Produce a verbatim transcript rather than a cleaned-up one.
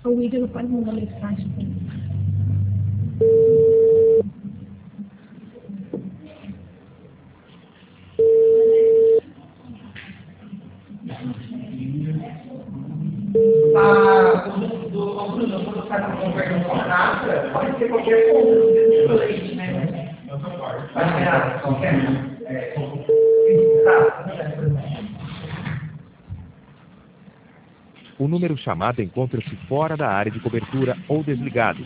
O William não pode mandar mensagem para mim. Ah, do, do, Bruno, quando o cara conversa com a nata, pode ser qualquer coisa, não precisa leite, né? Vai ser qualquer um. O número chamado encontra-se fora da área de cobertura ou desligado.